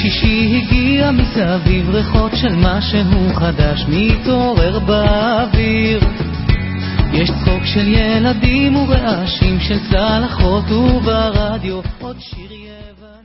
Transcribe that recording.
שישי הגיע מסביב ריחות של משהו חדש מתעורר באוויר. יש צחוק של ילדים ורעשים של צלחות וברדיו עוד שיר